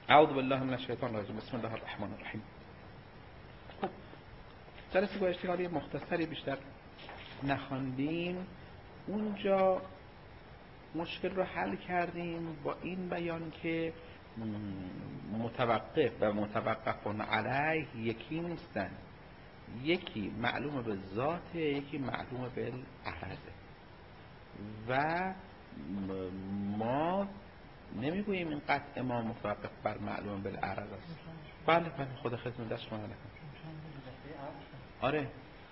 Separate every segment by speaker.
Speaker 1: اعوذ بالله من الشیطان الرجیم. بسم الله الرحمن الرحیم. خب جلسه گذشته حالی مختصری بیشتر نخواندیم. اونجا مشکل رو حل کردیم با این بیان که متوقف و متوقفون علیه یکی نیستن، یکی معلوم به ذاته، یکی معلوم به عرضه و ما نمیگوییم این قطع ما متوقف بر معلوم به عرض است. بله بله، خدا خدمت دست شما نکنه. آره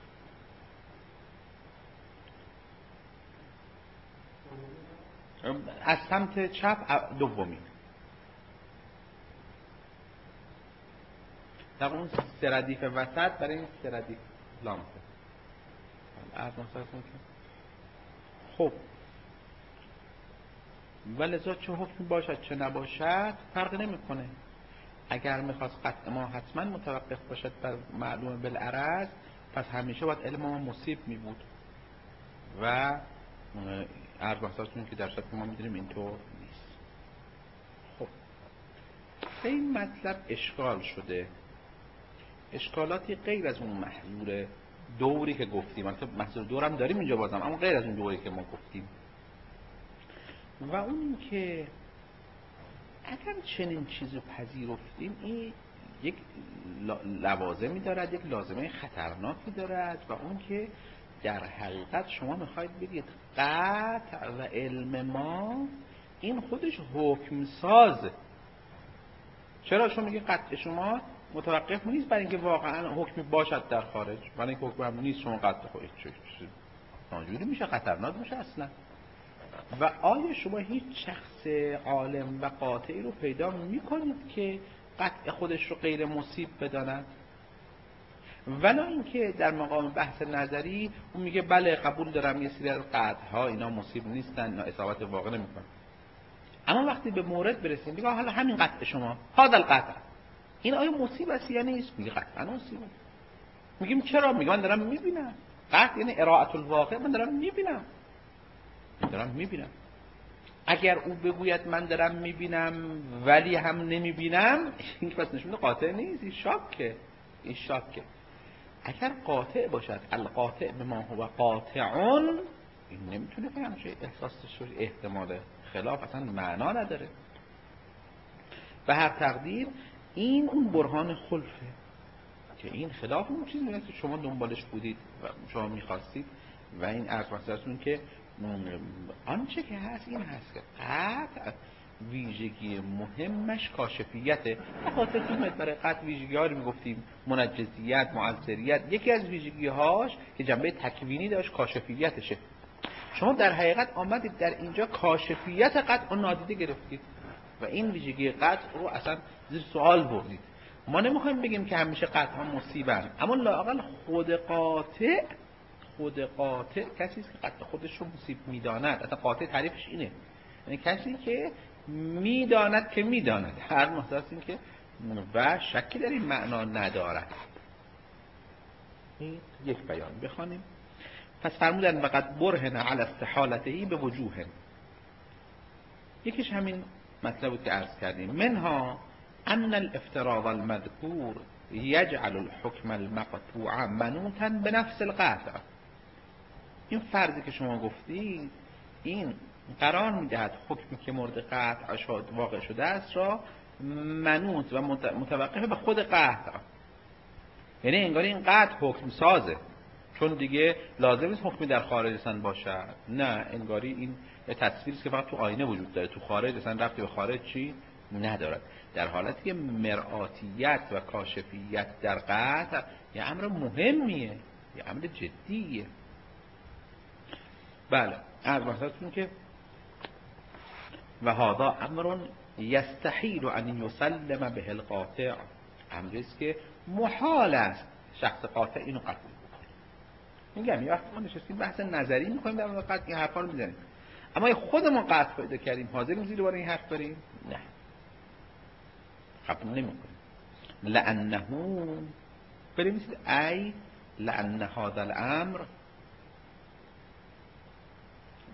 Speaker 1: از سمت چپ دومی در اون سردیف وسط برای این سردیف لامسه خب ولذا چه حکمی باشد چه نباشد فرق نمیکنه. اگر میخواست قطع ما حتما متوقف باشد بر معلوم بالعرض، پس همیشه باید علم ما مصیب می بود و عرض بحثاتون که در شد که ما میدونیم اینطور نیست. خب به این مطلب اشکال شده، اشکالاتی غیر از اون محظور دوری که گفتیم. البته محظور دور هم داریم اینجا بازم، اما غیر از اون دوری که ما گفتیم. و اون این که اگر چنین چیزی پذیرفتیم، این یک لوازمی دارد، یک لازمه خطرناکی دارد، و اون که در حقیقت شما میخواید بگید قطع و علم ما این خودش حکم سازه. چرا شما میگید قطع شما متوقف نیست برای اینکه واقعا حکمی باشد در خارج، برای اینکه حکم هم نیست شما قطع خودش ناجوری میشه، خطرناک میشه اصلا. و آیا شما هیچ شخص عالم و قاطعی رو پیدا میکنید که قطع خودش رو غیر مصیب بداند؟ ولی اینکه در مقام بحث نظری اون میگه بله قبول دارم یه سری از قطع ها اینا مصیب نیستن، اینا اصابت واقع نمیکنن، اما وقتی به مورد برسیم میگه حالا همین قطع شما هذا القطع این آیا مصیب است یا نیست؟ میگه قطعا مصیبه. میگیم چرا؟ میگه من دارم میبینم. قطع یعنی اراءة الواقع، من دارم میبینم. اگر او بگوید من دارم میبینم ولی هم نمیبینم، این که پس نشون قاطع نیست، این شاکه. اگر قاطع باشد القاطع بما هو قاطعون، این نمیتونه که همچه احساس شد، احتمال خلاف اصلا معنا نداره. به هر تقدیر این اون برهان خلفه که این خلاف اون چیزی نیست که شما دنبالش بودید و شما میخواستید. و این عرض مسئلتون که آنچه که هست این هست که قطع ویژگی مهمش کاشفیته. خاطر تومت برای قطع ویژگی ها رو میگفتیم، منجزیت، معذریت، یکی از ویژگی هاش که جنبه تکوینی داشت کاشفیتشه. شما در حقیقت آمدید در اینجا کاشفیت قطع رو نادیده گرفتید و این ویژگی قطع رو اصلا زیر سوال بردید. ما نمیخوایم بگیم که همیشه قطع ها مصیبن، اما لااقل خود قاطع کسی است که قطع خودش رو مصیب میداند. اصلا قاطع تعریفش اینه، یعنی کسی که میداند که میداند، هر محضرست این که و شکی در این معنا ندارد. این یک بیان بخوانیم. پس فرمودن وقد برهن علی استحالته به وجوه. یکیش همین مطلب بود که عرض کردیم، منها ان الافتراض المذکور یجعل الحکم المقطوع منوطا به نفس القطع. این فرضی که شما گفتید این قرار میدهد حکمی که مورد قطع واقع شده است را منوط و متوقف به خود قطع. یعنی انگاری این قطع حکم سازه، چون دیگه لازم نیست حکمی در خارج اصلا باشد. نه، انگاری این تصویری که فقط تو آینه وجود داره، تو خارج اصلا ربطی به خارج چی ندارد. در حالتی که مرآتیت و کاشفیت در قطع یه امر مهمیه، یه امر جدیه. بله، عرض بحثتون که و هذا امر یستحیل ان یسلم به القاطع، امری است که محال است شخص قاطع اینو قبول کنه. میگم یه وقت ما نشستیم بحث نظری میکنیم در مورد قطع این حرفا رو میزنیم، اما خودمون قطع پیدا کردیم حاضریم زیر بار این حرف بریم؟ نه، قبول نمیکنیم. لانه بریم ای لان هذا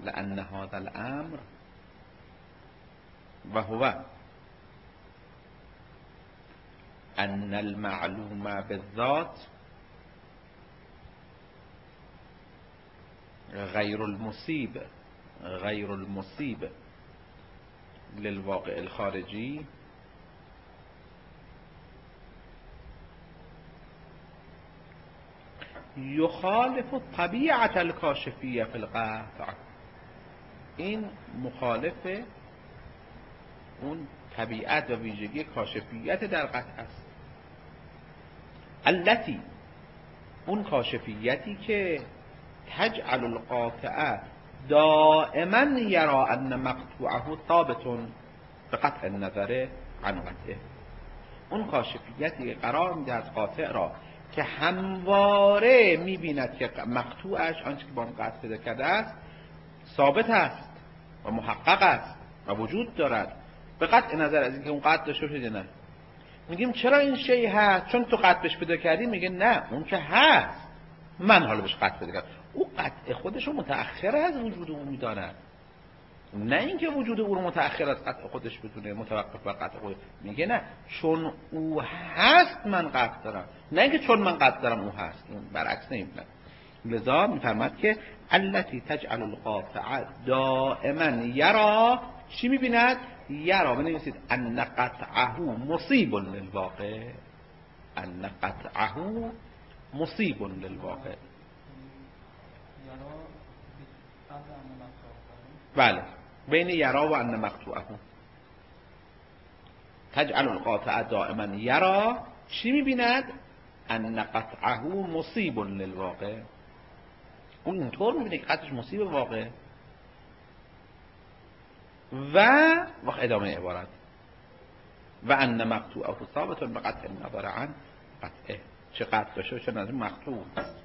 Speaker 1: الامر و هو ان المعلوم بالذات غیر المصیب للواقع الخارجی یخالف طبیعت الکاشفیه فی القطع. این مخالف اون طبیعت و ویژگی کاشفیت در قطع است. التی، اون کاشفیتی که تجعل القاطع دائما یرا ان مقطوعه ثابت به قطع النظر عن قطعه. اون کاشفیتی که قرار میده از قاطع را که همواره میبیند که مقطوعش آنچه که با اون قطع پیدا کرده است ثابت است و محقق است و وجود دارد به قطع نظر از اینکه اون قطع داشته باشه نه. میگیم چرا این شی هست؟ چون تو قطع بهش پیدا کردی. میگه نه، اون که هست، من حالا بهش قطع پیدا کردم. او قطع خودش رو متأخر از وجود اون میداند، نه اینکه وجود او رو متأخر از قطع خودش بتونه متوقف بر قطع خودش. میگه نه، چون او هست من قطع دارم، نه اینکه چون من قطع دارم او هست. این برعکس نمیدونم. لذا میفرماد که التی تجعل القاطع دائما یرا، چی میبیند؟ یرا بنویسید ان قطعه مصیب للواقع، ان قطعه مصیب للواقع. بله، بین یرا و ان مقطوعه. تجعل القاطع دائما یرا، چی میبیند؟ ان قطعه مصیب للواقع. اون اینطور میبینه که قطعش مصیب واقع. و ادامه عبارت و ان مقطوعه ثابت به قطع النظر عن قطعه. چه قطع باشه چه نظر مقطوع.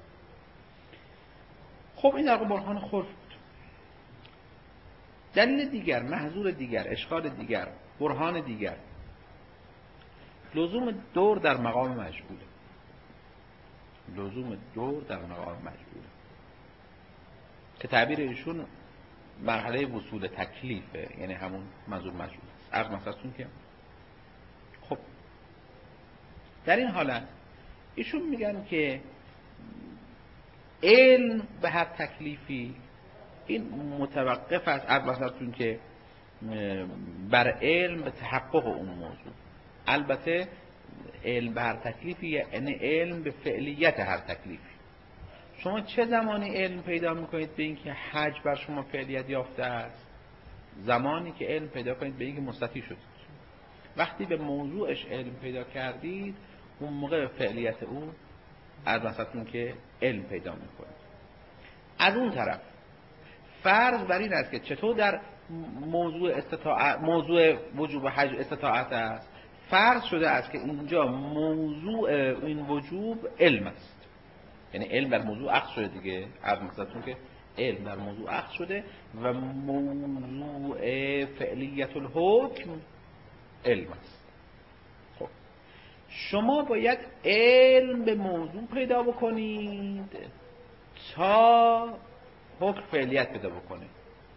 Speaker 1: خب این در برهان خلف بود. دلیل دیگر، محظور دیگر، اشکال دیگر، برهان دیگر، لزوم دور در مقام مجهوله. لزوم دور در مقام مجهوله که تعبیر ایشون مرحله وصول تکلیفه، یعنی همون منظور مجهول است. عرض مثلتون که خب در این حالت ایشون میگن که علم به هر تکلیفی این متوقف است. عرض مثلتون که بر علم به تحقق اون موضوع. البته علم به هر تکلیفی یعنی علم به فعلیت هر تکلیفی. شما چه زمانی علم پیدا میکنید به اینکه حج بر شما فعلیت یافته است؟ زمانی که علم پیدا کنید به اینکه مستطیع شدید. وقتی به موضوعش علم پیدا کردید اون موقع به فعلیت او از مثلتون که علم پیدا میکنید. از اون طرف فرض بر این است که چطور در موضوع وجوب حج استطاعت است، فرض شده است که اینجا موضوع این وجوب علم است. یعنی علم بر موضوع اخذ شده دیگه. عرض مثلتون که علم بر موضوع اخذ شده و موضوع فعلیت الحکم علم است. خب شما باید علم به موضوع پیدا بکنید تا حکم فعلیت پیدا بکنه.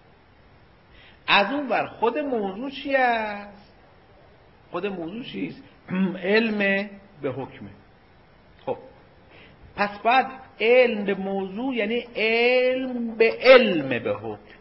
Speaker 1: از اون ور خود موضوع چی است؟ خود موضوع چیست؟ علم به حکمه. خب پس باید علم به موضوع یعنی علم به علم به حکم.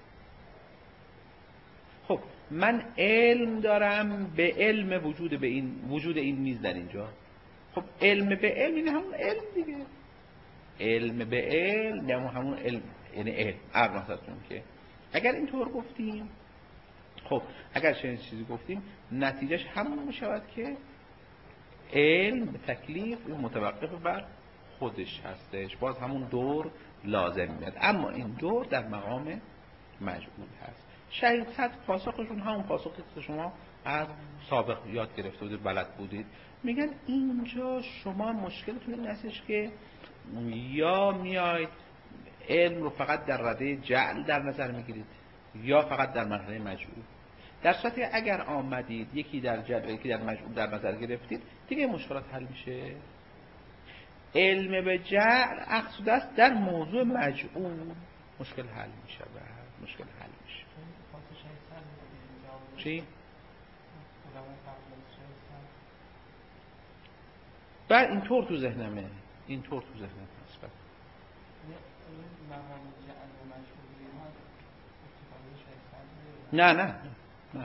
Speaker 1: خب من علم دارم به علم وجود این میز در اینجا. خب علم به علم این همون علم دیگه. علم به علم یعنی همون علم، یعنی علم. مثلتون که اگر اینطور گفتیم، خب اگر چنین چیزی گفتیم نتیجهش همون میشود که علم به تکلیف متوقف بر خودش هستش. باز همون دور لازم میاد، اما این دور در مقام مجهول هست. شهید صد پاسخشون همون پاسخی که شما از سابق یاد گرفته بودید، بلد بودید. میگن اینجا شما مشکلتون این هستش که یا میاید علم رو فقط در رده جعل در نظر میگیرید یا فقط در مرحله مجهول. در صورتی اگر آمدید یکی در جعل یکی در مجهول در نظر گرفتید دیگه مشکلات حل میشه. علم به جعل اقصد است در موضوع مجهول مشکل حل میشه. مشکل حل میشه. چی؟ بعد اینطور تو ذهنمه هست. نه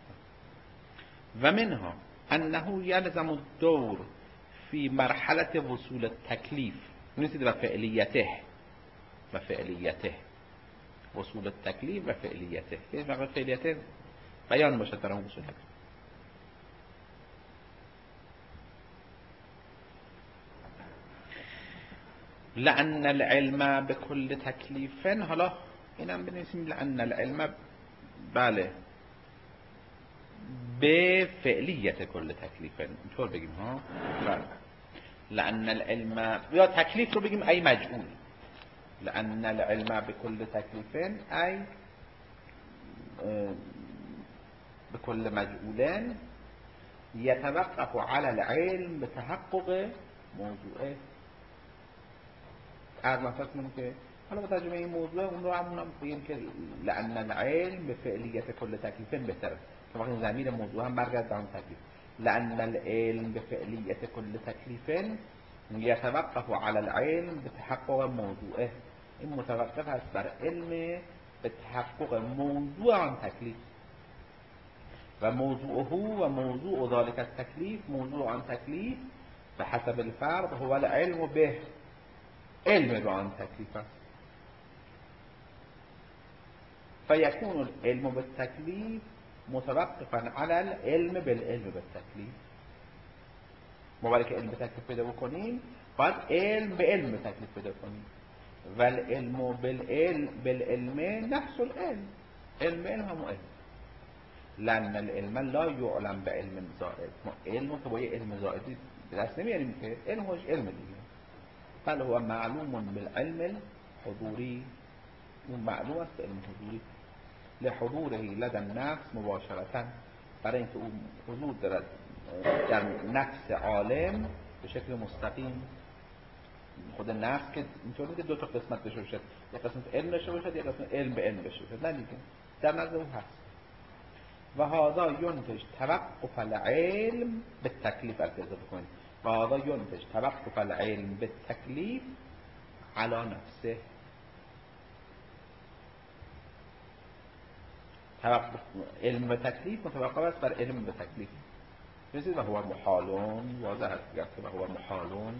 Speaker 1: و منها انه یلزم الدور فی مرحله وصول التکلیف نسید و فعلیته وصول التکلیف و فعلیته یه مقدار فعلیته بیان باشد برای وصول تکلیف. لأن العلم بكل تکلیف، حالا اینم بنویسیم لأن العلم بله به فعلیت کل تکلیف، اینطور بگیم ها. بله. لأن العلم یا تکلیف رو بگیم ای مجعول، لأن العلم بكل تکلیف ای بكل مجعول يتوقف على العلم بتحقق موضوعه. مثلا کنیم که حالا با ترجمه این موضوع اون رو همون بگیم که لأن العلم به فعلیت کل تکلیف بهتره که وقتی ضمیر موضوع هم برگرد به اون تکلیف. لأن العلم به فعلیت کل تکلیف یتوقف على العلم به تحقق موضوعه، این متوقف است بر علم به تحقق موضوع آن تکلیف و موضوعه و موضوع ذلك التکلیف، موضوع آن تکلیف به حسب الفرد هو العلم به، علم به آن تکلیف است. فیکون العلم بالتکلیف متوقفا علی العلم بالعلم بالتکلیف. ما برای که علم به تکلیف پیدا بکنیم باید علم به علم به تکلیف پیدا کنیم. و العلم بالعلم نفس العلم، علم به علم همون علم. لأن العلم لا يعلم بعلم زائد، ما علم که با یه علم زائدی دست نمیاریم که علم هاش علم دیگه. بل هو معلوم بالعلم الحضوری، اون معلوم است به علم حضوری لحضوره لدى النفس مباشرتا، برای اینکه اون حضور دارد در نفس عالم به شکل مستقیم. خود نفس که اینطوری که دو تا قسمت بشه باشد، یک قسمت علم بشه باشد، یک قسمت علم به علم بشه باشد، نه دیگه در نظر اون هست. و هذا ينتج توقف العلم بالتکلیف، اضافه کنید و هذا ينتج توقف العلم بالتکلیف على نفسه. توقف علم به تکلیف متوقف است بر علم به تکلیف. ببینید و هو محالون، واضح است که و هو محالون.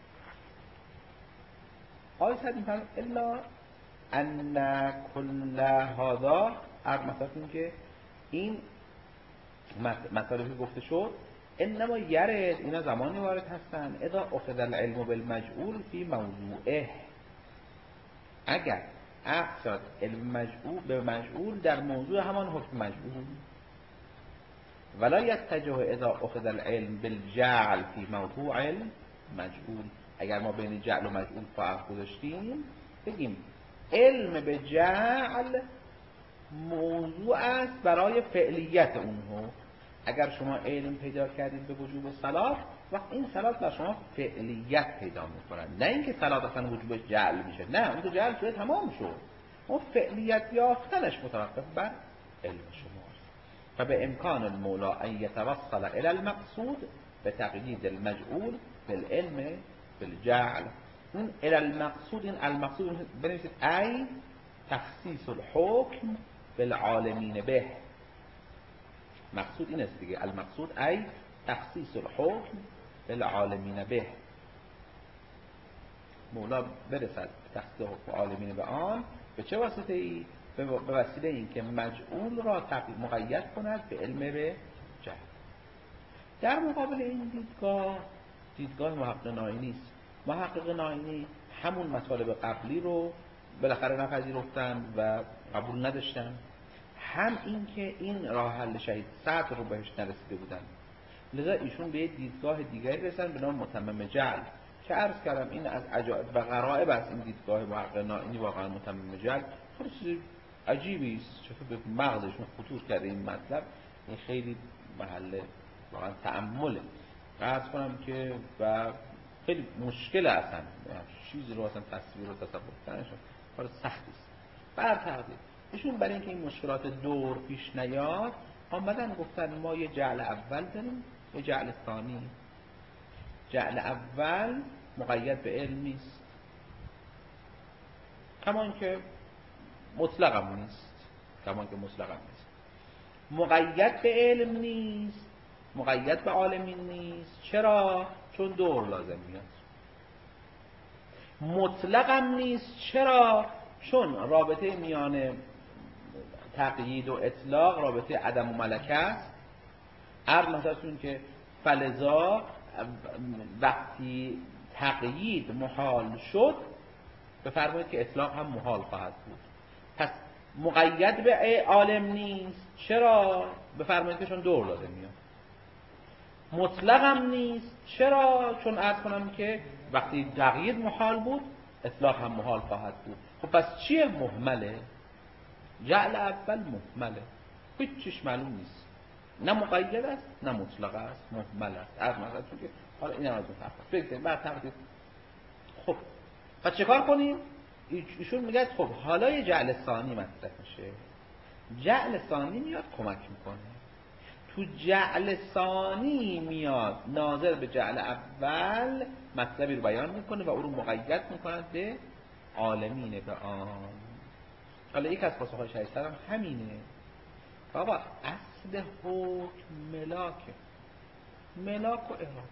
Speaker 1: آیه صد میفهم الا ان کل هذا، مثلا این که این مطالبی گفته شد انما یرد، اینا زمانی وارد هستن اذا اخذ العلم بالمجعول فی موضوعه، اگر اخذ علم مجعول به مجعول در موضوع همان حکم مجعول. ولا یتجه اذا اخذ العلم بالجعل فی موضوع مجعول، اگر ما بین جعل و مجعول فرق گذاشتیم بگیم علم به جعل موضوع است برای فعلیت اونها. اگر شما علم پیدا کردید به وجوب صلات، وقت این صلات در شما فعلیت پیدا میکنن، نه اینکه صلات اصلا وجوبش جعل میشه، نه اون که جعل شده تمام شد، اون فعلیت یافتنش متوقف بر علم شماست. و به امکان المولا ان یتوصل الى المقصود به تقیید المجعول بالعلم بالجعل. اون الى المقصود، این المقصود بنویسید ای تخصیص الحکم بالعالمین به، مقصود این است دیگه، المقصود ای تخصیص الحکم بالعالمین به. مولا برسد تخصیص حکم عالمین به آن به چه واسطه ای؟ به وسیله این که مجعول را مقید کند به علم به جهل. در مقابل این دیدگاه محقق ناینی است. محقق ناینی همون مطالب قبلی رو بالاخره نپذیرفتن و قبول نداشتن، هم این که این راه حل شهید صدر رو بهش نرسیده بودن، لذا ایشون به دیدگاه دیگری رسیدن به نام متمم جعل که عرض کردم این از عجایب و غرایب است. این دیدگاه محقق ناینی واقعا متمم جعل خیلی چیز عجیبی است، چطور به مغزشون خطور کرده این مطلب، این خیلی محل واقعا تأمله. عرض کنم که و خیلی مشکل اصلا چیزی رو اصلا تصویر و تصور کردنشون کار سختی است. بر تقدیر ایشون برای اینکه این مشکلات دور پیش نیاد آمدن گفتن ما یه جعل اول داریم، یه جعل ثانی. جعل اول مقید به علم نیست، کما اینکه مطلق هم نیست، مقید به علم نیست، مقید به عالمین نیست. چرا؟ چون دور لازم میاد. مطلق هم نیست. چرا؟ چون رابطه میان تقیید و اطلاق رابطه عدم و ملکه است. عرض مثلا که فلذا وقتی تقیید محال شد بفرمایید که اطلاق هم محال خواهد بود. پس مقید به عالم نیست. چرا؟ بفرمایید که چون دور لازم میاد. مطلق هم نیست. چرا؟ چون عرض کنم که وقتی تقیید محال بود اطلاق هم محال خواهد بود. خب پس چیه؟ محمله. جعل اول محمله، هیچ چیش معلوم نیست، نه مقید است نه مطلق است، محمل است. عرض مثلا چون که حالا این هم از اون فرق بگذاریم بعد تقدیر. خب پس چه کار کنیم؟ ایشون میگه خب حالا یه جعل ثانی مطرح میشه. جعل ثانی میاد کمک میکنه. تو جعل ثانی میاد ناظر به جعل اول مطلبی رو بیان میکنه و او رو مقید میکنه به عالمین به آن. حالا یک از پاسخهای شایسته هم همینه. بابا اصل حکم ملاکه، ملاک و اراده.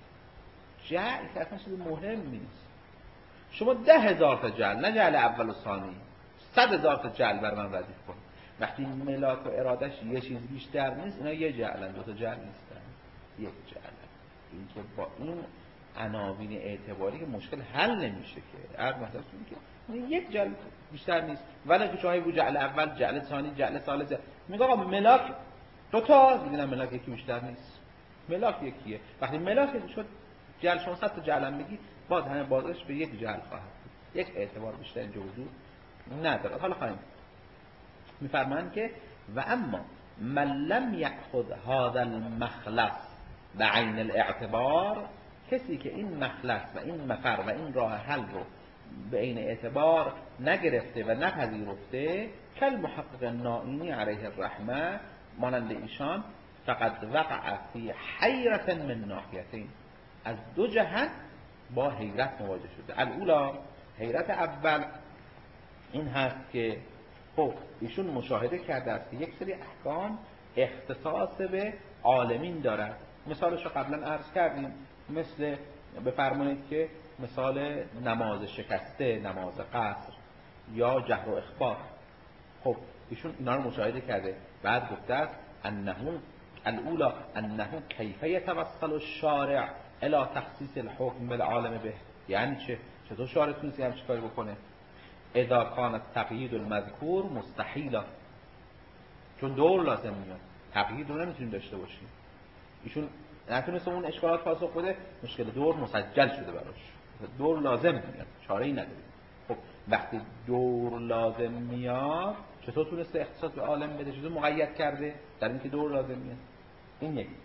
Speaker 1: جعل که اصلا چیز مهم نیست. شما 10,000 تا جعل، نه جعل اول و ثانی، 100,000 تا جعل بر من ردیف کن، وقتی ملاک و ارادش یه چیز بیشتر نیست، اینا یه جعلن، 2 تا جعل نیستن، یک جعلن. این که با این عناوین اعتباری که مشکل حل نمیشه که. عرض مثلا که یک جعل بیشتر نیست، ولی که شما بود جعل اول، جعل ثانی، جعل ثالث، میگه آقا ملاک 2 تا، دیگه ملاک یکی بیشتر نیست، ملاک یکیه. وقتی ملاک شد جعل، شما 100 تا جعل هم بگی باز همه بازش به یک جعل خواهد بود، یک اعتبار بیشتر اینجا وجود نداره. حالا خواهیم میفرمایند که و اما من لم یأخذ هذا المخلص بعین الاعتبار، کسی که این مخلص و این مفر و این راه حل رو به عین اعتبار نگرفته و نپذیرفته، کل محقق نائینی علیه الرحمه، مانند ایشان، فقد وقع فی حیرت من ناحیتین، از 2 جهت با حیرت مواجه شده. الاولا، حیرت اول این هست که خب ایشون مشاهده کرده است که یک سری احکام اختصاص به عالمین دارد. مثالش رو قبلا عرض کردیم، مثل بفرمایید که مثال نماز شکسته، نماز قصر یا جهر و اخبار. خب ایشون اینا رو مشاهده کرده، بعد گفته است انه الاولا انه کیف یتوصل الشارع الى تخصیص الحکم بالعالم به. یعنی چطور شارع تونستی همچین کاری بکنه؟ اذا کان التقیید المذکور مستحیلا، چون دور لازم میاد، تقیید رو نمیتونیم داشته باشیم. ایشون نتونسته اون اشکالات پاسخ بده، مشکل دور مسجل شده براش، دور لازم میاد، چاره‌ای نداریم. خب وقتی دور لازم میاد چطور تونسته اختصاص به عالم بده؟ چطور مقید کرده در اینکه دور لازم میاد؟ این یک.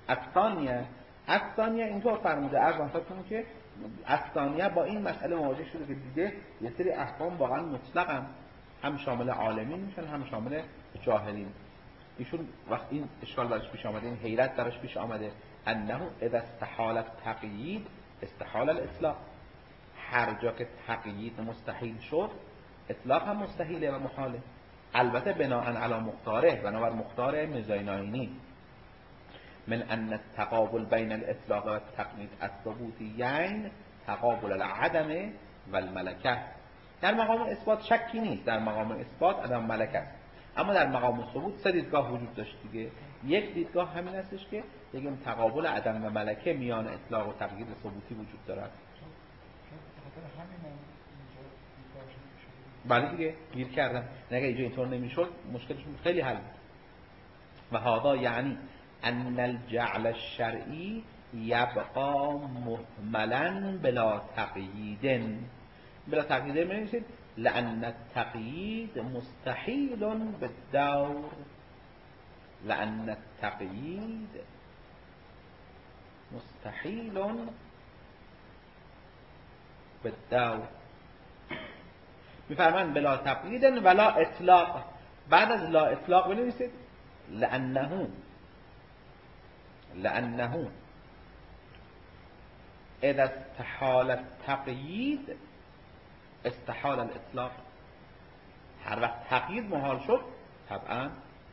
Speaker 1: الثانیه اینطور فرموده عرض کنم که الثانیه با این مسئله مواجه شده که دیگه یه سری احکام واقعا مطلق هم شامل عالمین میشن هم شامل جاهلین. ایشون وقت این اشکال براش پیش آمده، این حیرت براش پیش آمده، انه اذا استحال التقیید استحال الاطلاق، هر جا که تقیید مستحیل شد اطلاق هم مستحیله و محاله. البته بناء علی مختاره، بنابر مختار مزایناینی، من ان التقابل بین الاطلاق و التقیید الثبوتیین تقابل العدم و الملکه. در مقام اثبات شکی نیست، در مقام اثبات عدم ملکه است، اما در مقام ثبوت 3 دیدگاه وجود داشت دیگه. یک دیدگاه همین هستش که بگیم تقابل عدم و ملکه میان اطلاق و تقیید ثبوتی وجود دارد. بله دیگه گیر کردم، نگه اینجا اینطور نمیشد مشکلشون خیلی حل بود. و هذا یعنی ان الجعل الشرعی یبقى مهملا بلا تقیید. بلا تقیید می‌نویسید لأن التقیید مستحیل بالدور، لأن التقیید مستحیل بالدور. میفرمان بلا تقیید ولا اطلاق، بعد از لا اطلاق بنویسید لأنه اذا استحال التقیید استحال الاطلاق. هر وقت تقیید محال شد طبعا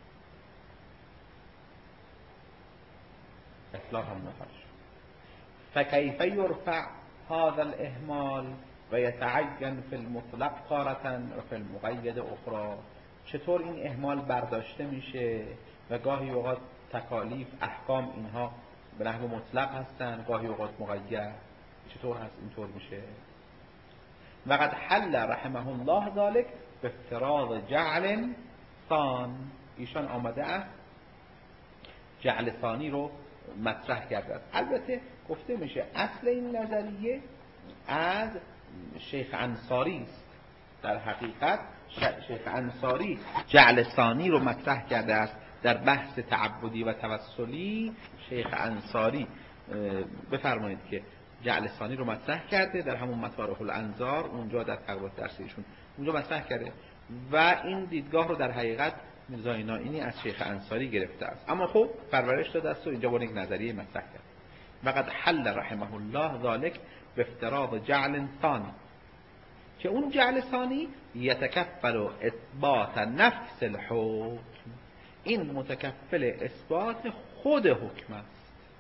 Speaker 1: اطلاق هم محال شد. فكيف يرفع هذا الاهمال و یتعین فی المطلق تارة و فی المقید اخرى؟ چطور این اهمال برداشته میشه و گاهی اوقات تکالیف احکام اینها به نحو مطلق هستن، گاهی اوقات مقید؟ چطور هست اینطور میشه؟ وقد حل رحمه الله ذلك به افتراض جعل ثان. ایشان آمده است جعل ثانی رو مطرح کرده است. البته گفته میشه اصل این نظریه از شیخ انصاری است. در حقیقت شیخ انصاری جعل ثانی رو مطرح کرده است در بحث تعبدی و توسلی. شیخ انصاری بفرمایید که جعل ثانی رو مطرح کرده در همون مطارح الانظار، اونجا در تقریبات درسیشون اونجا مطرح کرده و این دیدگاه رو در حقیقت میرزا نائینی از شیخ انصاری گرفته است، اما خب پرورش داده است و اینجا با یک نظریه مطرح کرد. وقد حل رحمه الله ذلك به افتراض جعل ثانی، که اون جعل ثانی یتکفل اثبات نفس الحکم، این متکفل اثبات خود حکم است.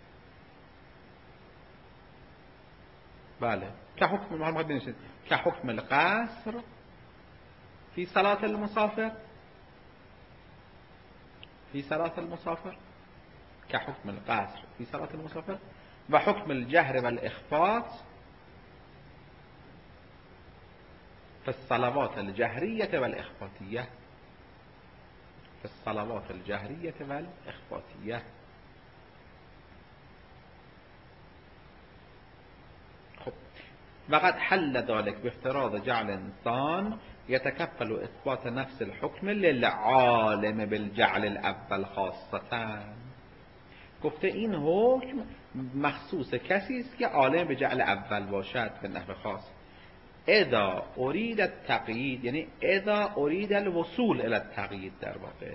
Speaker 1: بله که حکم محمد بنویسید که حکم القصر فی صلاة المسافر، فی صلاة المسافر که حکم القصر فی صلاة المسافر و حکم الجهر والاخفات فی الصلوات الجهریة والاخفاتیة، فی الصلوات الجهریة والاخفاتیة. وقد حل ذلك بافتراض جعل ثان يتكفل اثبات نفس الحكم للعالم بالجعل الاول خاصة. گفته این حکم مخصوص کسی است که عالم به جعل اول باشد به نحو خاص. اذا اريد التقیید، یعنی اذا اريد الوصول الى التقیید، در واقع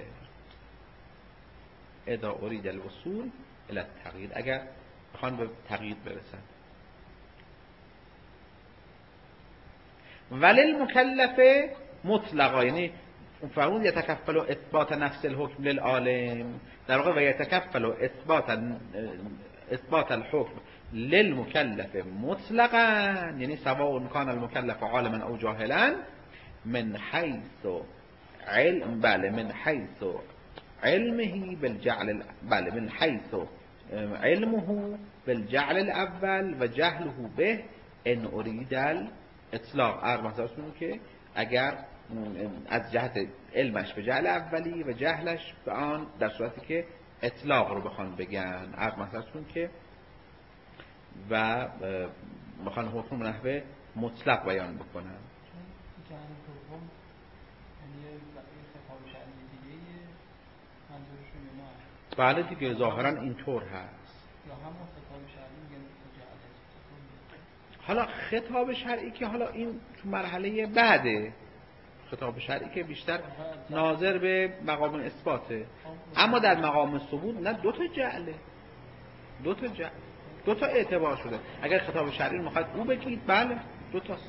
Speaker 1: اذا اريد الوصول الى التقیید، اگر بخوان به تقیید برسن. ولی المکلف مطلقا، یعنی فرمود یتکفل اثبات نفس الحکم للعالم، در واقع و یتکفل اثبات الحکم للمکلف مطلقا، یعنی سواء کان المکلف عالما او جاهلا من حیث علم، بله من حیث علمه بالجعل، بله من حیث علمه بالجعل الاول و جهله به ان اريد اطلاق. مثلا که اگر از جهت علمش به جعل اولی و جهلش به آن در صورتی که اطلاق رو بخوان بگن، مثلا که و بخوان حکم نحوه مطلق بیان بکنن.
Speaker 2: جعل دوم یعنی خطاب شرعی دیگه منظورشون یا نه؟
Speaker 1: بله دیگه ظاهرا اینطور هست.
Speaker 2: یا همون خطاب شرعی میگن
Speaker 1: حالا خطاب شرعی که حالا این تو مرحله بعده، خطاب شرعی که بیشتر ناظر به مقام اثباته، اما در مقام ثبوت نه، دو تا جعله، دو تا اعتبار شده. اگر خطاب شرعی میخواد او بگید بله دو تاست.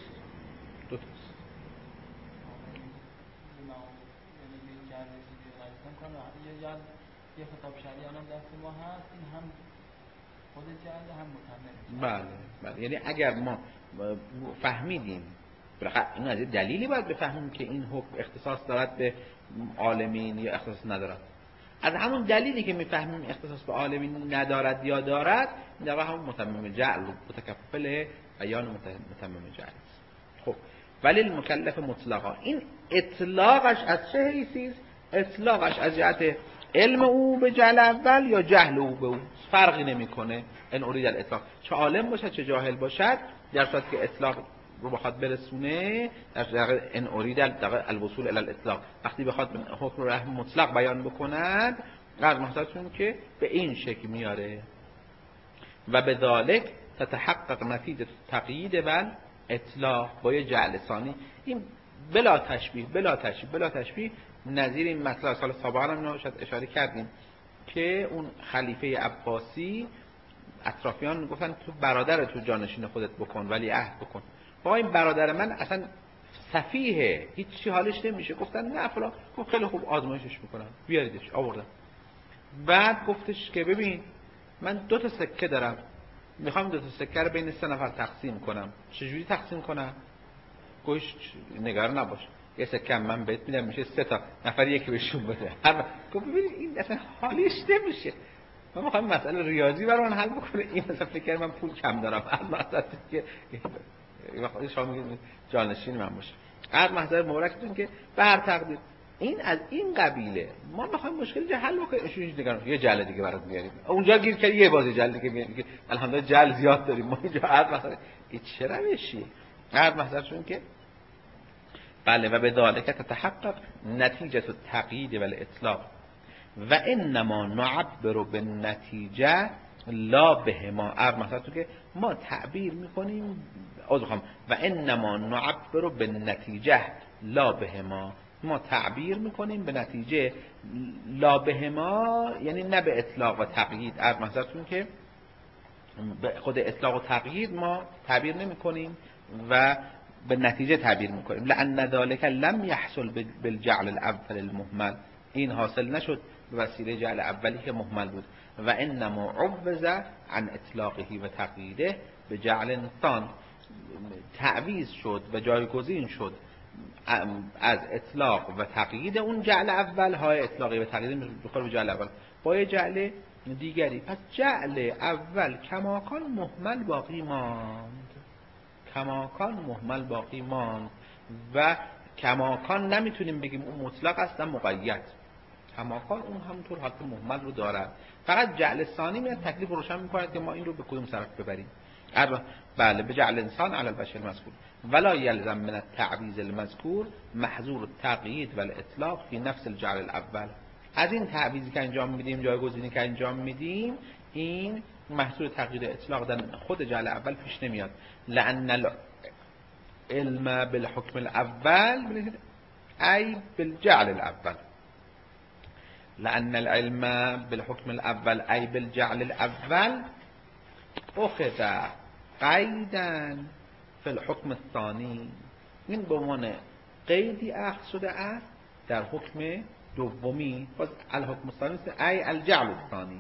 Speaker 2: یه خطاب شرعی الان دست ما هست، این هم خود جعل هم متمم.
Speaker 1: بله یعنی اگر ما فهمیدیم بالاخره این از دلیلی باید بفهمیم که این حکم اختصاص دارد به عالمین یا اختصاص ندارد. از همون دلیلی که میفهمیم اختصاص به عالمین ندارد یا دارد، در واقع همون متمم جعل، متکفل بیان متمم جعل است. خب ولی المکلف مطلقا، این اطلاقش از چه حیثی است؟ اطلاقش از جهت علم او به جعل اول یا جهل او به او فرقی نمیکنه. ان اريد الاطلاق، چه عالم باشد چه جاهل باشد، در صورتی که اطلاق رو بخواد برسونه، در واقع ان اريد الوصول الى الاطلاق، وقتی بخواد حکم رحم مطلق بیان بکند، از محضرتون که به این شکل میاره. و بذالک تتحقق نتیجه تقیید و اطلاق با یه جعل ثانی. این بلا تشبیه نظیر این مطلب سال سابقا هم اشاره کردیم که اون خلیفه عباسی اطرافیان گفتن تو برادر تو جانشین خودت بکن ولی عهد بکن. با این برادر من اصلا سفیه، هیچ چی حالش نمیشه. گفتن نه فلان. گفت خیلی خوب آزمایشش میکنم، بیاریدش. آوردم. بعد گفتش که ببین من 2 سکه دارم، میخوام 2 سکه رو بین 3 نفر تقسیم کنم. چجوری تقسیم کنم؟ گوش نگران نباش، یه سکه من بهت میدم میشه 3 تا، نفر یکی بهشون بده. گفت ببین این اصلا حالیش نمیشه، من میخوام مسئله ریاضی برام حل بکنه، این مثلا فکر کنم من پول کم دارم. هر مسئله که خودش شما میگید جانشین من باشه. هر مسئله مبارکتون که به هر تقدیر این از این قبیله ما میخوایم مشکل جو حل بکنیم. اشوش نگران، یه جل دیگه برات میاریم. اونجا گیر کردی یه بازی جل دیگه میاریم که الحمدلله جل زیاد داریم ما اینجا. هر مسئله این چه روشیه؟ هر مسئله چون که بله و به ذالک تتحقق نتیجه التقیید و الاطلاق و انما نعبر بالنتیجه لا بهما. مثلا تو که ما تعبیر میکنیم و انما نعبر بالنتیجه لا بهما، ما تعبیر میکنیم به نتیجه لا بهما، یعنی نه به اطلاق و تقیید. مثلا تو که به خود اطلاق و تقیید ما تعبیر نمیکنیم و به نتیجه تعبیر میکنیم. لأن ذلك لم يحصل بالجعل الاول المهمل، این حاصل نشد به وسیله جعل اولی که مهمل بود. و انما عوض عن اطلاقه و تقییده به جعل ثان، تعویض شد و جایگزین شد از اطلاق و تقیید اون جعل اول، های اطلاقی و تقیید بخور به جعل اول با یه جعل دیگری. پس جعل اول کماکان مهمل باقی ماند، کماکان مهمل باقی ماند و کماکان نمیتونیم بگیم اون مطلق است نه مقید. کماکان اون همونطور حالت مهمل رو دارد. فقط جعل ثانی میاد تکلیف روشن میکنه که ما این رو به کدوم طرف ببریم. بله به جعل انسان علی البشر مذکور ولا یلزم من التعویض المذکور محظور التقیید و الاطلاق فی نفس الجعل الاول. از این تعویضی که انجام میدیم، جایگزینی که انجام میدیم، این محصول تقیید اطلاق در خود جعل اول پیش نمیاد. لأن العلم بالحکم الاول ای بالجعل الاول، لأن العلم بالحکم الاول ای بالجعل الاول اخذ قیدا فی الحکم الثانی، این به عنوان قیدی اخذ شده است در حکم دومی. باز الحکم الثانی ای الجعل الثانی.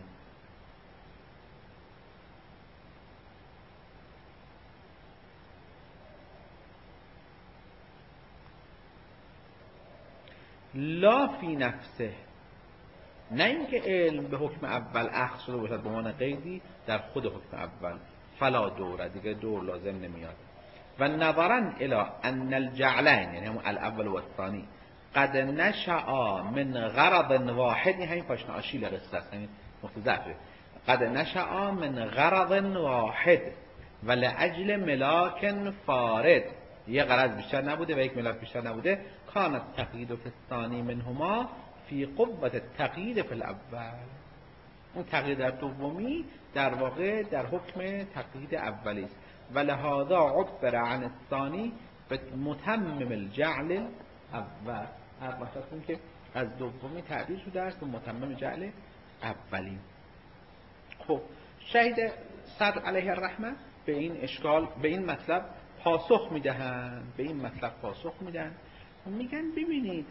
Speaker 1: لا فی نفسه، نه اینکه علم به حکم اول اخذ شده باشد به عنوان قیدی در خود حکم اول، فلا دوره، دیگه دور لازم نمیاد. و نظرا الی ان الجعلین، یعنی همون الاول و الثانی، قد نشأ من غرض واحد، همین پاشنه آشیل قصه است، همین نقطه ضعفه. قد نشأ من غرض واحد و لاجل ملاک فارد، یه غرض بیشتر نبوده و یک ملاک بیشتر نبوده. کان التقیید فی الثانی منهما فی قوت التقیید فی الاول، اون تقیید در دومی در واقع در حکم تقیید اولی است. و لهذا عبر عن الثانی به متمم الجعل اول، هر مثلا که از دومی تعبیر شده است به متمم جعل اولی. خب شهید صدر علیه الرحمه به این اشکال، به این مطلب پاسخ میدهند، به این مطلب پاسخ میدن، میگن ببینید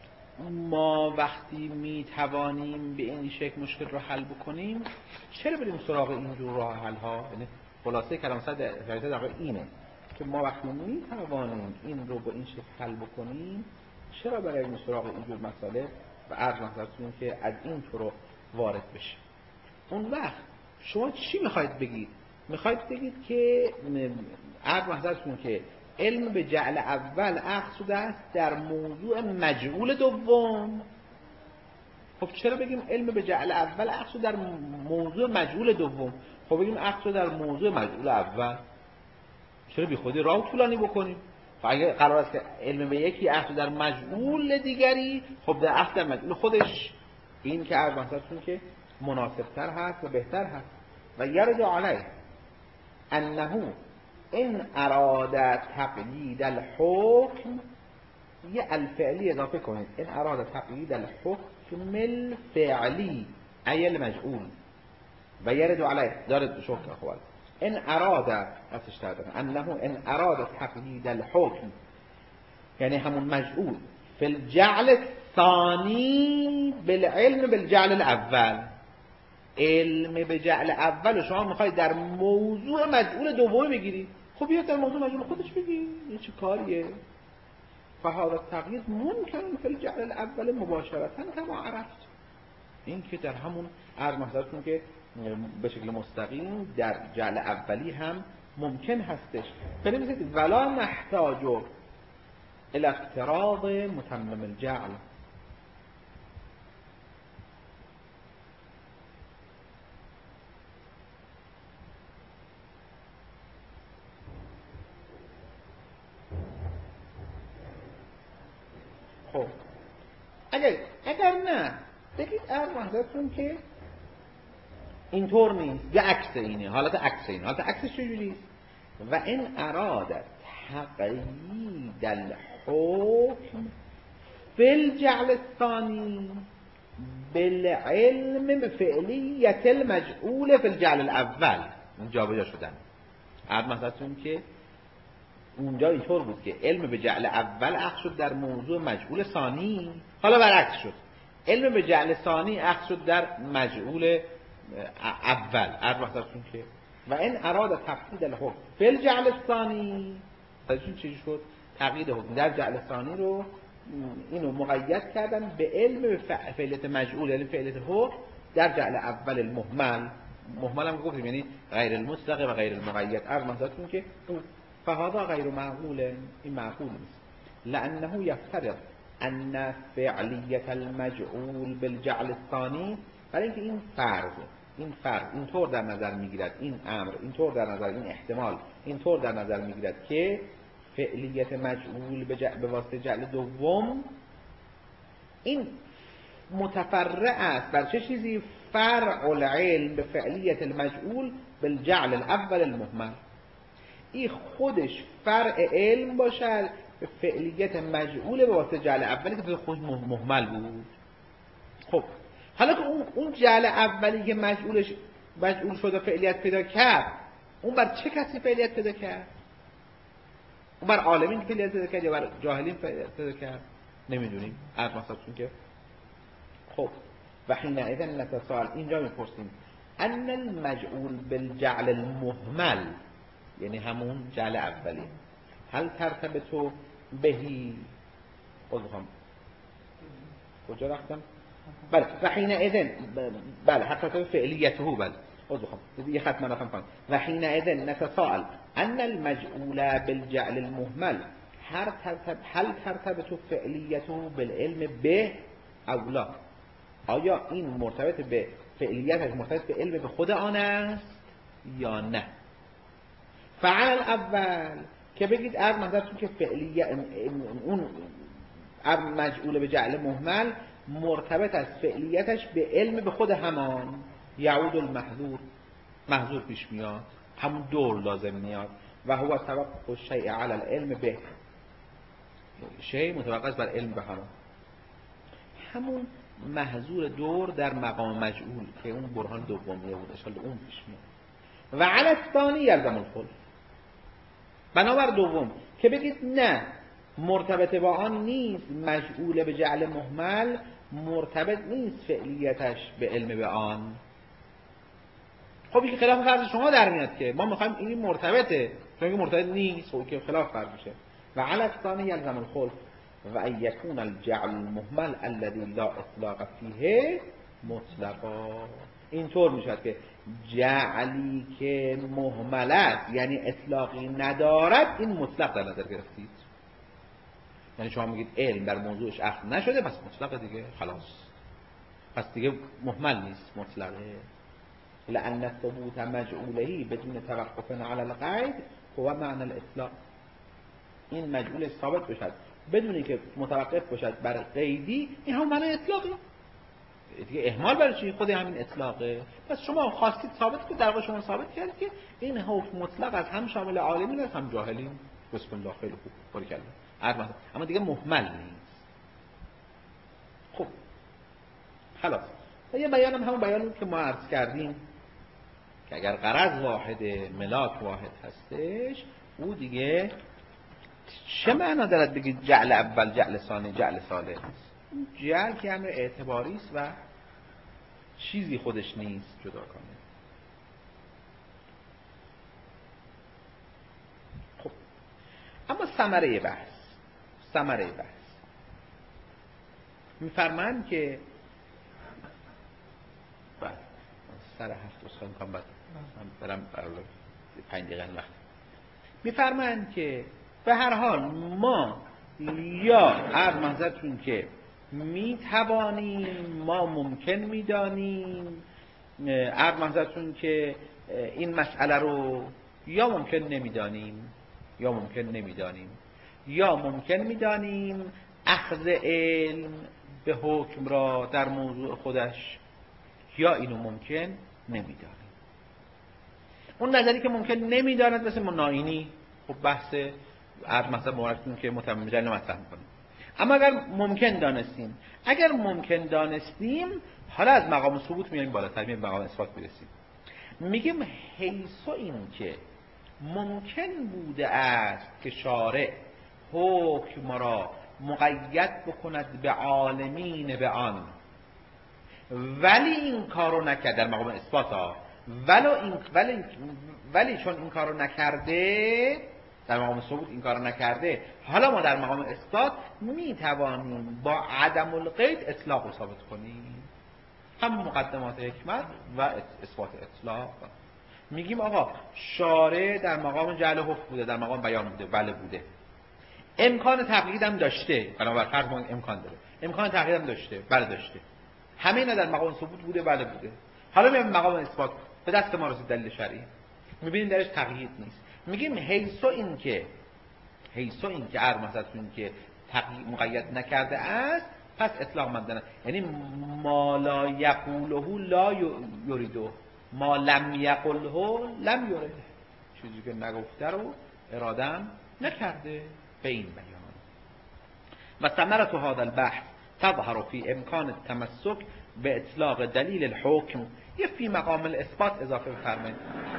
Speaker 1: ما وقتی میتوانیم به این شکل مشکل رو حل بکنیم چرا بریم سراغ اینجور راه حل ها؟ یعنی خلاصه کلام صدر در واقع اینه که ما وقتی میتوانیم این رو با این شکل حل بکنیم چرا بریم سراغ اینجور مسئله و عرض نظرتون که از این طرق وارد بشه. اون وقت شما چی میخواید بگید؟ میخواید بگید که عرض نظرتون که علم به جعل اول اخذ شده است در موضوع مجعول دوم. خب چرا بگیم علم به جعل اول اخذ شده در موضوع مجعول دوم؟ خب بگیم اخذ شده در موضوع مجعول اول، چرا بی خودی راه طولانی بکنیم؟ خب اگه قرار است که علم به یکی اخذ شده در مجعول دیگری، خب در اخذ در مجعول خودش این که عرض نظرتون که مناسبتر هست و بهتر هست. و یرد علیه انه این اراد تقیید الحکم، یه الفعلی اضافه کنید، این اراد تقیید الحکم الفعلی ای المجعول، و یرد علیه دارد شکر اخوال ان اراد اتش دادن انه ان اراد تقیید الحکم یعنی همون مجعول فی الجعل الثانی بالعلم بالجعل الاول، علم به جعل اول شما میخواید در موضوع مجعول دومی بگیری، خب بیاد در موضوع مجعول خودش بگی این چه کاریه؟ فهذا التقیید ممکن فی الجعل الاول مباشرتا کما عرفت، این که در همون عرض محضرتون که به شکل مستقیم در جعل اولی هم ممکن هستش. بنویسید ولا نحتاج الى افتراض متمم الجعل. خب اگر نه بگید عرض محضرتون که اینطور نیست، یا عکس اینه، حالت عکس اینه. حالت عکسش چجوریست؟ و این ارادت تقیید الحکم فی الجعل الثانی بالعلم بفعلیت المجعول فی الجعل الاول. اونجا بجا شدن عرض محضرتون که اونجا اینطور بود که علم به جعل اول اخذ شد در موضوع مجعول ثانی، حالا برعکس شد علم به جعل ثانی اخذ شد در مجعول اول. عرض محضرتون که و این اراد تقیید الحکم فی الجعل الثانی، تاجون چی شد؟ تقیید حکم در جعل ثانی رو اینو مقید کردن به علم به فعلیت مجعول، یعنی فعلیت حکم در جعل اول المهمل. مهمل هم گفتیم یعنی غیر المطلق و غیر المقید. عرض محضرتون که فهذا غیر معقول، این معقول نیست، لانه یفترض ان فعلیت المجعول بالجعل الثانی، برای اینکه این فرض اینطور در نظر میگیرد، این امر اینطور در نظر، این احتمال اینطور در نظر میگیرد که فعلیت مجعول به واسطه جعل دوم این متفرع است بر چه چیزی؟ فرع العلم به فعلیت المجعول بالجعل الاول المهمل. این خودش فرع علم باشد به فعلیت مجعول به واسطه جعل اولی که خود مهمل بود. خب حالا که اون جعل اولی که مجعول شد و فعلیت پیدا کرد، اون بر چه کسی فعلیت پیدا کرد؟ اون بر عالمین فعلیت پیدا کرد یا بر جاهلین فعلیت پیدا کرد؟ نمیدونیم. عرض محضرتون که خب و حینئذ نتساءل، اینجا میپرسیم ان المجعول بالجعل المهمل، یعنی همون جعل اولی، هل ترتبط بهی کجا رفتم؟ بله و حینئذ بله حتی فعلیته بله یه خط من رفتم پایین. و حینئذ نتساءل ان المجعول بالجعل المهمل هل ترتبط فعلیته بالعلم به او لا؟ آیا این مرتبط به فعلیتش مرتبط به علم به خود آن است یا نه؟ فعل اول که بگید عرض منظرتون که فعلیت اون مجعول به جعل مهمل مرتبط است فعلیتش به علم به خود همان، یعود المحذور پیش میاد، همون دور لازم میاد و هو توقف الشیء علی العلم به، شیء متوقف بر علم به همون محذور دور در مقام مجعول که اون برهان دومیه بود اشکال اون پیش میاد. و علی الثانی یلزم الخلف، بنابر دوم که بگید نه مرتبط با آن نیست، مجعول به جعل مهمل مرتبط نیست فعلیتش به علم به آن. خب این خلاف فرض شما در میاد که ما میخوایم این مرتبطه، چون که مرتبط نیست خب که خلاف فرض میشه. و علی الثانی یلزم الخلف و ان یکون الجعل المهمل الذي لا اطلاق فیه مطلقا. اینطور میشد که جعلی که مهمل است یعنی اطلاقی ندارد این مطلق در نظر گرفتید. یعنی شما میگید علم در موضوعش اخذ نشده پس مطلق دیگه خلاص، پس دیگه مهمل نیست مطلقه. لأن ثبوت مجعوله بدون توقف علی القید هو معنی الاطلاق. این مجعول ثابت بشد بدونی که متوقف باشد بر قیدی، این هم معنی اطلاقه دیگه. اهمال برای چی؟ خود همین اطلاقه. پس شما خواستید ثابت کنید، در واقع شما ثابت کردید که این حکم مطلق است، هم شامل عالمین است هم جاهلین. بسم الله خیلی خوب باریکلا. اما دیگه مهمل نیست. خب خلاص یه بیانم همون بیانی که ما عرض کردیم که اگر غرض واحده، ملاک واحد هستش، او دیگه چه معنا دارد بگید جعل اول، جعل ثانی، جعل ثالث؟ جعل که امر اعتباری است و چیزی خودش نیست جدا کنه. خب اما ثمره بحث میفرمایند که سر هفت اصلا کنم بعد برم 5 دقیقه وقت. میفرمایند که به هر حال ما یا هر منظرتون که میتوانیم، ما ممکن میدانیم، هر منظرتون که این مسئله رو یا ممکن نمیدانیم یا ممکن میدانیم اخذ علم به حکم را در موضوع خودش، یا اینو ممکن نمیدانیم. اون نظری که ممکن نمیداند مثل مناینی، خب بحث مثلا مورختون که متمجل مطرح کنیم. اما اگر ممکن دانستیم حالا از مقام ثبوت میایم بالاتر، میایم مقام اثبات میرسیم. میگیم حیث این که ممکن بوده است که شارع حکم را مقید بکند به عالمین به آن، ولی این کارو نکرد در مقام اثبات ها، ولی چون این کارو نکرده در مقام ثبوت این کارو نکرده، حالا ما در مقام اثبات میتوانیم با عدم القید اطلاق رو ثابت کنیم، هم مقدمات حکمت و اثبات اطلاق. میگیم آقا شارع در مقام جعل حکم بوده، در مقام بیان بوده، بله بوده، امکان تقیید هم داشته، بنابر فرض ما امکان داره، امکان تقیید هم داشته، بله داشته، همه اینا در مقام ثبوت بوده، بله بوده. حالا میایم مقام اثبات، به دست ما رسید دلیل شرعی، میبینیم درش تقیید نیست. میگیم حیث این که مثلا که تقیید مقید نکرده است، پس اطلاق مندانه، یعنی ما لا یقوله لا یریده، ما لم یقله لم یرده، چیزی که نگفته رو اراده نکرده به این بیان. و ثمرة هذا البحث تظهر في امکان التمسک به اطلاق دلیل الحکم یا فی مقام الاثبات اضافه بفرمایید.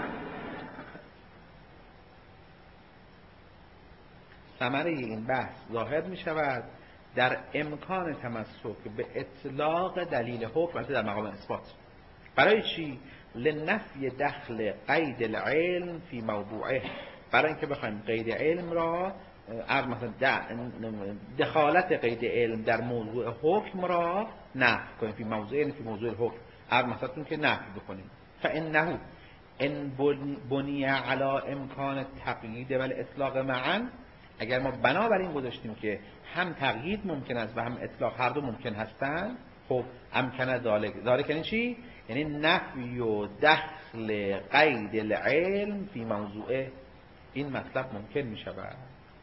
Speaker 1: ثمره این بحث ظاهر می شود در امکان تمسک به اطلاق دلیل حکم در مقام اثبات. برای چی؟ لنفی دخل قید العلم فی موضوعه، برای اینکه بخوایم قید علم را مثلا دخالت قید علم در موضوع حکم را نفی کنیم، فی موضوع الحکم مثلا که نفی بکنیم. فانه ان بنی علی امکان تقیید و الاطلاق معا، اگر ما بنابراین گذاشتیم که هم تقیید ممکن است و هم اطلاق هر دو ممکن هستند، خب امکن ذالک یعنی چی؟ یعنی نفی و دخل قید العلم فی موضوعه، این مطلب ممکن می شود.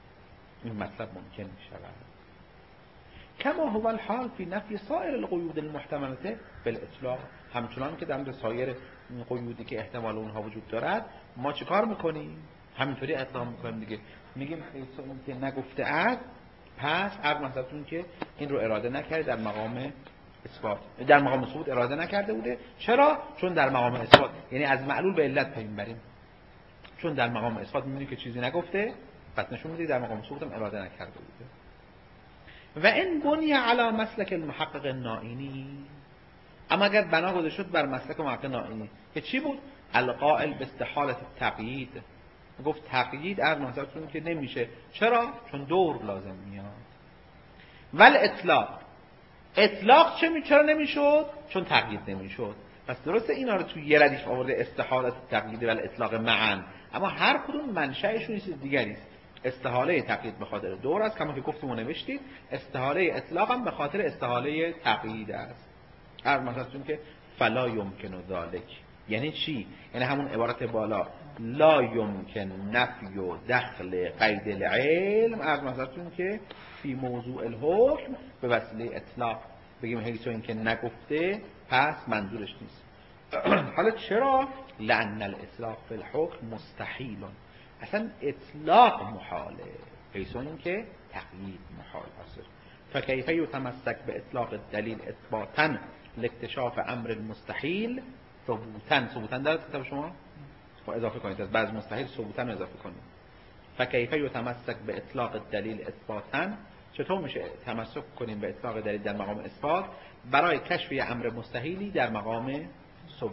Speaker 1: کما هو الحال فی نفی سایر القیود المحتملة بالاطلاق، همچنان که در سایر قیودی که احتمال اونها وجود دارد ما چه کار میکنیم؟ همینطوری اطلاق میکنیم دیگه. میگیم این که نگفته است، پس هر مثلتون که این رو اراده نکرده در مقام اثبات، در مقام ثبوت اراده نکرده بوده. چرا؟ چون در مقام اثبات یعنی از معلول به علت پی میبریم، چون در مقام اثبات میبینیم که چیزی نگفته، پس نشون میده در مقام ثبوت هم اراده نکرده بوده. و این بنی علی مسلک المحقق النائینی، اما اگر بنا گذاشته شد بر مسلک محقق نائینی که چی بود؟ القائل به استحالة التقیید، گفت تقیید از نظرتون که نمیشه. چرا؟ چون دور لازم میاد. ول اطلاق چرا نمیشد؟ چون تقیید نمیشد. پس درسته اینا رو توی یه ردیف آورده استحالة التقیید و الاطلاق معا، اما هر کدوم منشأشون یه چیز دیگری است. استحاله تقیید به خاطر دور است، کما که گفتیم و نوشتید. استحاله اطلاق هم به خاطر استحاله تقیید است. هر مثلا که فلا یمکن ذالک یعنی چی؟ یعنی همون عبارت بالا لا یمکن نفی و دخل قید العلم از مثلا که فی موضوع الحکم به وسیله اطلاق بگیم حیث این که نگفته پس منظورش نیست. حالا چرا؟ لأن الاطلاق فی الحکم مستحیل، اصلا اطلاق محاله، حیث این که تقیید محال است. فکیف یتمسک به اطلاق الدلیل اثباتا لاکتشاف امر المستحیل، ثبوتن دارد کتاب شما؟ خب اضافه کنید، از بعض مستحیل ثبوتن اضافه کنید. فکیف یتمسک به اطلاق دلیل اثباتن، چطور میشه تمسک کنیم به اطلاق دلیل در مقام اثبات برای کشف یه امر مستحیلی در مقام ثبوت؟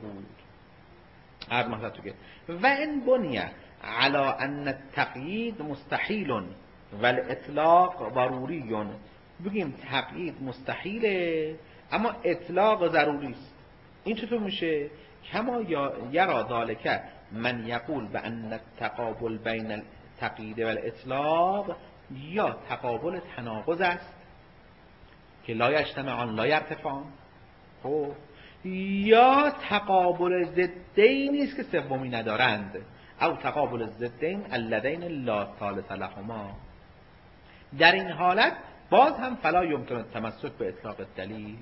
Speaker 1: هر مثلا تو که و ان بنیه علی ان التقیید مستحیل والاطلاق ضروری، بگیم تقیید مستحیله اما اطلاق ضروری است. این چطور میشه؟ کما یرا ذالک من یقول بان التقابل بین التقیید و الاطلاق یا تقابل تناقض است که لا یجتمعان لا یرتفعان، خب یا تقابل ضدین است که سومی ندارند، او تقابل ضدین اللذین لا ثالث لهما. در این حالت باز هم فلا یمکن التمسک به اطلاق دلیل،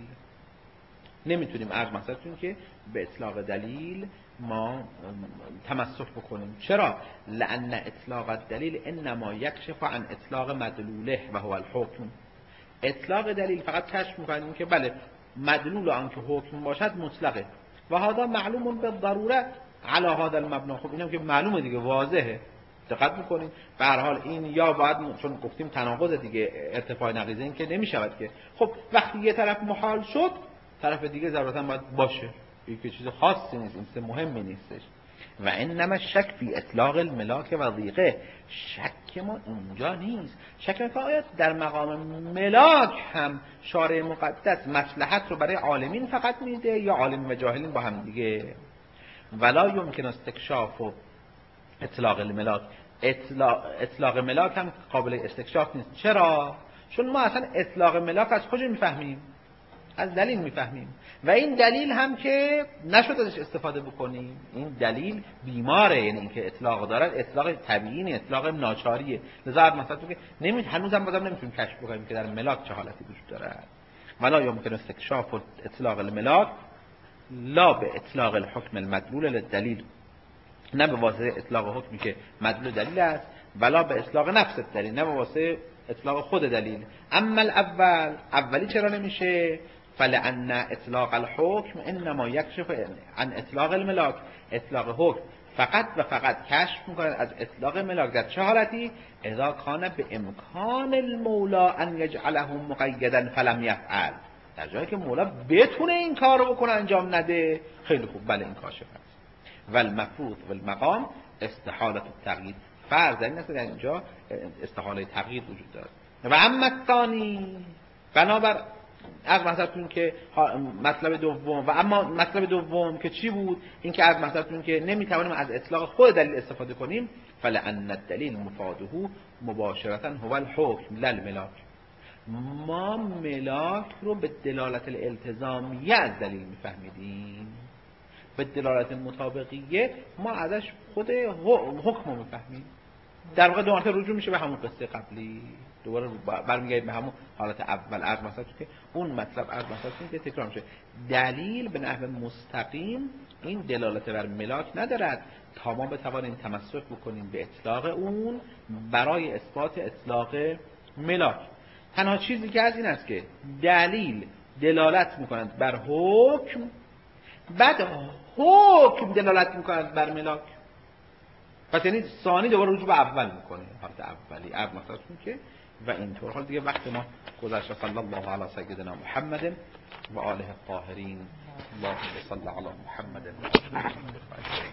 Speaker 1: نمیتونیم عرض مثلتون که به اطلاق دلیل ما تمسک بکنیم. چرا؟ لأن اطلاق الدلیل انما یکشف عن اطلاق مدلوله و هو الحکم. اطلاق دلیل فقط کشف میکنیم که بله مدلول آن که حکم باشد مطلقه و هذا معلوم به ضرورت علی هذا المبنا. خب اینم که معلومه دیگه، واضحه، دقت میکنیم. به هر حال این یا باید، چون گفتیم تناقض دیگه، ارتفاع نقیضه این که نمیشود که. خب وقتی یه طرف محال شد طرف دیگه ضرورتا باید باشه، این که چیز خاصی نیست، این چیز مهمی نیستش. و انما شک فی اطلاق الملاک و ضیقه، شک ما اینجا نیست. شک ما که آیا در مقام ملاک هم شارع مقدس مصلحت رو برای عالمین فقط میده یا عالم و جاهلین با هم دیگه؟ ولا یمکن استکشاف و اطلاق الملاک، اطلاق ملاک هم قابل استکشاف نیست. چرا؟ چون ما اصلا اطلاق ملاک از کجا میفهمیم؟ از دلیل میفهمیم و این دلیل هم که نشد ازش استفاده بکنیم. این دلیل بیماره، یعنی اینکه اطلاق دارد اطلاق طبیعی نیست، اطلاق ناچاریه. لذا مثلا تو که هنوزم بازم نمیتونیم کشف بکنیم که در ملاک چه حالتی وجود دارد. ولا یمکن استکشاف و اطلاق الملاک لا به اطلاق الحکم المدلول للدلیل، نه به واسطه اطلاق حکمی که مدلول دلیل است، ولا به اطلاق نفس دلیل، نه به واسطه اطلاق خود دلیل. اما اولی چرا نمیشه؟ فلأن اطلاق الحکم انما یکشف عن اطلاق الملاک، اطلاق حکم فقط و فقط کشف میکنه از اطلاق ملاک. در چه حالتی؟ اذا کان به امکان المولا ان یجعله مقیدا فلم یفعل، در جایی که مولا بتونه این کار رو بکنه انجام نده. خیلی خوب، بله این کاشف است. والمفروض والمقام استحاله التقیید، فرض این است در اینجا استحاله تقیید وجود دارد. و اما الثانی، بنابر از مثلتون که مطلب دوم، و اما مطلب دوم که چی بود؟ این که از مثلتون که نمیتوانیم از اطلاق خود دلیل استفاده کنیم. فلأن الدلیل مفاده مباشرتا هو الحکم لا الملاک، ما ملاک رو به دلالت الالتزامیه از دلیل میفهمیدیم، به دلالت مطابقیه ما ازش خود حکم رو میفهمیم. در واقع دوباره رجوع میشه به همون قصه قبلی، دوباره برمیگردیم به همون حالت اول. عرض مثلا که اون مطلب عرض مثلا که تکرار میشه. دلیل به نحو مستقیم این دلالت بر ملاک ندارد تا ما بتوانیم تمسک بکنیم به اطلاق اون برای اثبات اطلاق ملاک. تنها چیزی که از این است که دلیل دلالت میکنند بر حکم، بعد حکم دلالت میکنند بر ملاک. پس یعنی ثانی دوباره رجوع به اول میکنه، حالت اولی. عرض مثلا که و اینطور. حال دیگه وقت ما گذشت. صلی الله علی سیدنا محمد و آله الطاهرین. اللهم صل علی محمد و آله الطاهرین.